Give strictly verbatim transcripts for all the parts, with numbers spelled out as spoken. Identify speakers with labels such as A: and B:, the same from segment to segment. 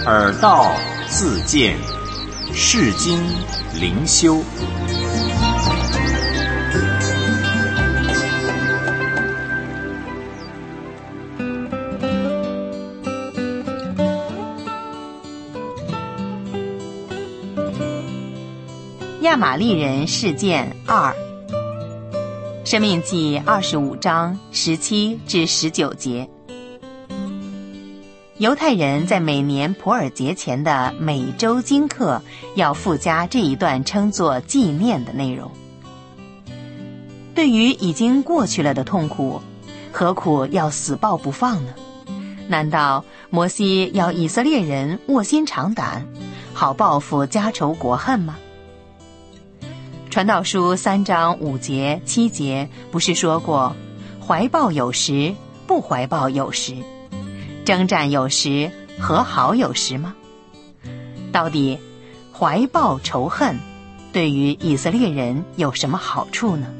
A: 耳道自见，世经灵修。
B: 亚玛力人事件二，申命记二十五章十七至十九节。犹太人在每年普尔节前的每周经课要附加这一段称作纪念的内容。对于已经过去了的痛苦，何苦要死抱不放呢？难道摩西要以色列人卧薪尝胆，好报复家仇国恨吗？传道书三章五节七节不是说过，怀抱有时，不怀抱有时，征战有时，和好有时吗？到底怀抱仇恨对于以色列人有什么好处呢？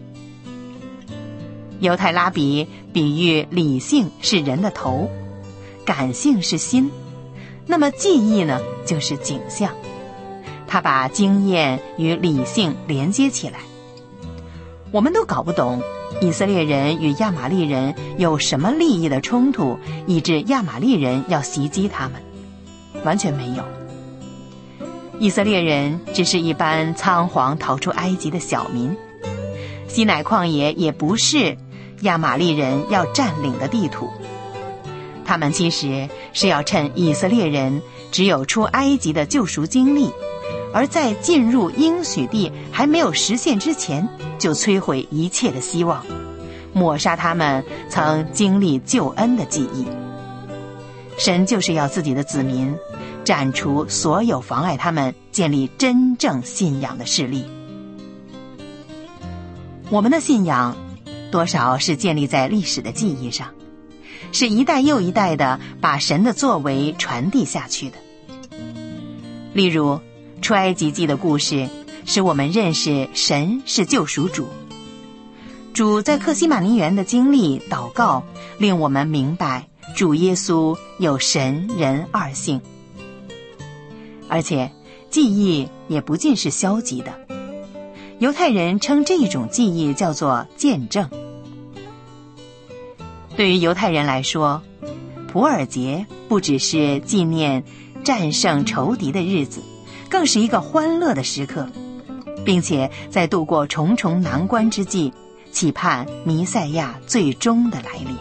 B: 犹太拉比比喻理性是人的头，感性是心，那么记忆呢，就是景象。他把经验与理性连接起来。我们都搞不懂以色列人与亚玛力人有什么利益的冲突，以致亚玛力人要袭击他们，完全没有。以色列人只是一般仓皇逃出埃及的小民，西乃旷野也不是亚玛力人要占领的地图。他们其实是要趁以色列人只有出埃及的救赎经历，而在进入应许地还没有实现之前，就摧毁一切的希望，抹杀他们曾经历救恩的记忆。神就是要自己的子民斩除所有妨碍他们建立真正信仰的势力。我们的信仰多少是建立在历史的记忆上，是一代又一代的把神的作为传递下去的。例如出埃及记的故事使我们认识神是救赎主，主在客西马尼园的经历祷告令我们明白主耶稣有神人二性。而且记忆也不尽是消极的，犹太人称这种记忆叫做见证。对于犹太人来说，普尔节不只是纪念战胜仇敌的日子，更是一个欢乐的时刻，并且在度过重重难关之际，期盼弥赛亚最终的来临。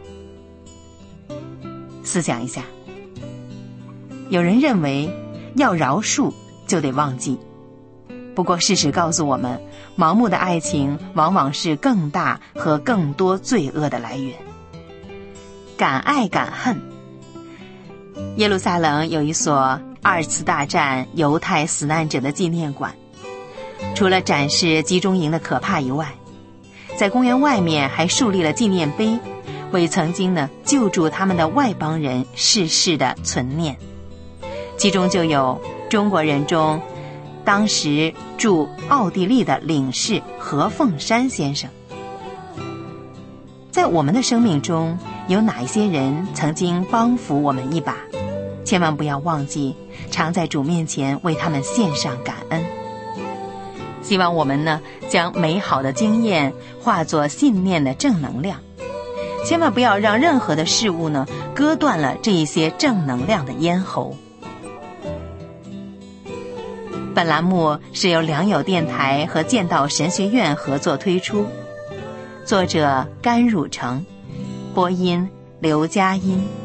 B: 思想一下，有人认为要饶恕就得忘记，不过事实告诉我们，盲目的爱情往往是更大和更多罪恶的来源。敢爱敢恨。耶路撒冷有一所二次大战犹太死难者的纪念馆，除了展示集中营的可怕以外，在公园外面还树立了纪念碑，为曾经呢救助他们的外邦人逝世的存念。其中就有中国人中当时驻奥地利的领事何凤山先生。在我们的生命中，有哪一些人曾经帮扶我们一把？千万不要忘记常在主面前为他们献上感恩。希望我们呢将美好的经验化作信念的正能量，千万不要让任何的事物呢割断了这一些正能量的咽喉。本栏目是由良友电台和剑道神学院合作推出，作者甘汝成，播音刘佳音。